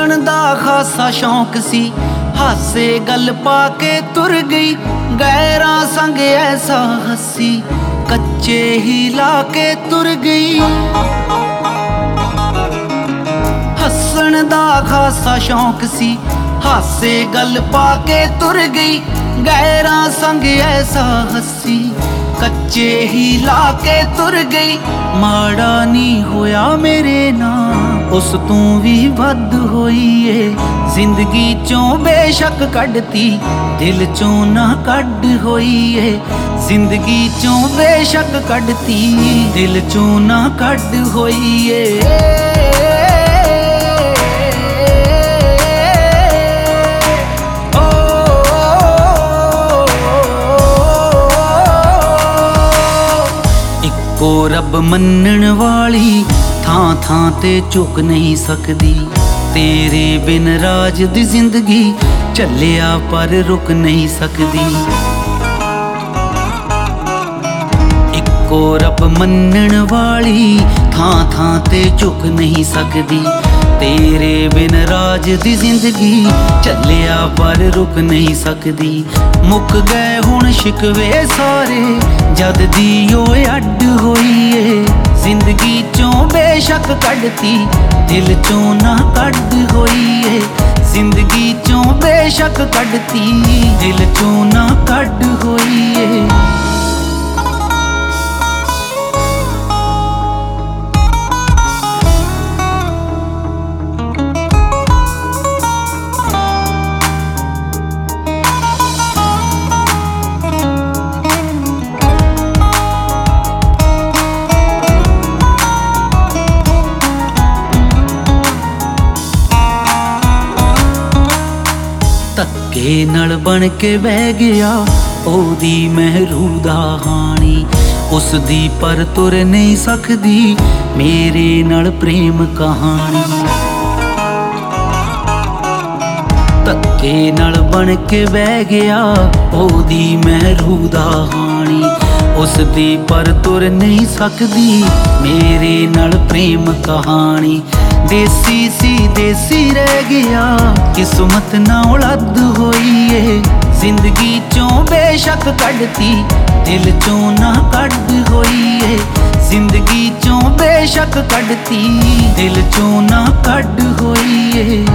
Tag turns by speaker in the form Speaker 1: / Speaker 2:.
Speaker 1: ਹੱਸਣ ਦਾ ਖਾਸਾ ਸ਼ੌਂਕ ਸੀ, ਹਾਸੇ ਗੱਲ ਪਾ ਕੇ ਤੁਰ ਗਈ। ਗੈਰਾਂ ਸੰਗ ਐਸਾ ਹੱਸੀ, ਕੱਚੇ ਹੀ ਲਾ ਕੇ ਤੁਰ ਗਈ। ਹੱਸਣ ਦਾ ਖਾਸਾ ਸ਼ੌਂਕ ਸੀ, ਹਾਸੇ ਗੱਲ ਪਾ ਕੇ ਤੁਰ ਗਈ। ਗੈਰਾਂ ਸੰਗ ਐਸਾ ਹੱਸੀ, ਕੱਚੇ ਹੀ ਲਾ ਕੇ ਤੁਰ ਗਈ। ਮਾੜਾ ਨਹੀਂ ਹੋਇਆ ਮੇਰੇ ਨਾਲ, ਉਸ ਤੋਂ ਵੀ ਵੱਧ ਹੋਈ ਏ। ਜ਼ਿੰਦਗੀ ਚੋਂ ਬੇਸ਼ੱਕ ਕੱਢਤੀ, ਦਿਲ ਚੋਂ ਨਾ ਕੱਢ ਹੋਈ ਏ। ਜ਼ਿੰਦਗੀ ਚੋਂ ਬੇਸ਼ੱਕ ਕੱਢਤੀ, ਦਿਲ ਚੋਂ ਨਾ ਕੱਢ ਹੋਈ ਏ। ਇੱਕੋ ਰੱਬ ਮੰਨਣ ਵਾਲੀ, ਥਾਂ ਥਾਂ ਤੇ ਝੁਕ ਨਹੀਂ ਸਕਦੀ। ਤੇਰੇ ਬਿਨ ਰਾਜ ਦੀ ਜ਼ਿੰਦਗੀ ਚੱਲਿਆ ਪਰ ਰੁਕ ਨਹੀਂ ਸਕਦੀ। ਇੱਕੋ ਰੱਬ ਮੰਨਣ ਵਾਲੀ, ਥਾਂ ਥਾਂ ਤੇ ਝੁਕ ਨਹੀਂ ਸਕਦੀ। ਤੇਰੇ ਬਿਨ ਰਾਜ ਦੀ ਜ਼ਿੰਦਗੀ ਚੱਲਿਆ ਪਰ ਰੁਕ ਨਹੀਂ ਸਕਦੀ। ਮੁੱਕ ਗਏ ਹੁਣ ਸ਼ਿਕਵੇ ਸਾਰੇ, ਜਦ ਦੀ ਉਹ ਅੱਡ ਹੋਈ ਏ। ਜ਼ਿੰਦਗੀ ਚੋਂ ਬੇਸ਼ੱਕ ਕੱਢਤੀ, ਦਿਲ ਚੋਂ ਨਾ ਕੱਢ ਹੋਈ ਏ। ਜ਼ਿੰਦਗੀ ਚੋਂ ਬੇਸ਼ੱਕ ਕੱਢਤੀ, ਦਿਲ ਚੋਂ ਨਾ ਕੱਢ ਹੋਈ ਏ। ਧੱਕੇ ਨਾਲ ਬਣ ਕੇ ਬਹਿ ਗਿਆ ਉਹਦੀ ਮਹਿਰੂ ਦਾ ਹਾਣੀ। ਉਸ ਦੀ ਪਰ ਤੁਰ ਨਹੀਂ ਸਕਦੀ ਮੇਰੇ ਨਾਲ ਪ੍ਰੇਮ ਕਹਾਣੀ। ਧੱਕੇ ਨਾਲ ਬਣ ਕੇ ਬਹਿ ਗਿਆ ਉਹਦੀ ਮਹਿਰੂ ਦਾ ਹਾਣੀ। ਉਸ ਦੀ ਪਰ ਤੁਰ ਨਹੀਂ ਸਕਦੀ ਮੇਰੇ ਨਾਲ ਪ੍ਰੇਮ ਕਹਾਣੀ। ਦੇਸੀ ਸੀ ਦੇਸੀ ਰਹਿ ਗਿਆ, ਕਿਸਮਤ ਨਾ ਉਲੱਦ ਹੋਈ ਏ। ਜ਼ਿੰਦਗੀ ਚੋਂ ਬੇਸ਼ੱਕ ਕੱਢਤੀ, ਦਿਲ ਚੋਂ ਨਾ ਕੱਢ ਹੋਈ ਏ। ਜ਼ਿੰਦਗੀ ਚੋਂ ਬੇਸ਼ੱਕ ਕੱਢਤੀ, ਦਿਲ ਚੋਂ ਨਾ ਕੱਢ ਹੋਈ ਏ।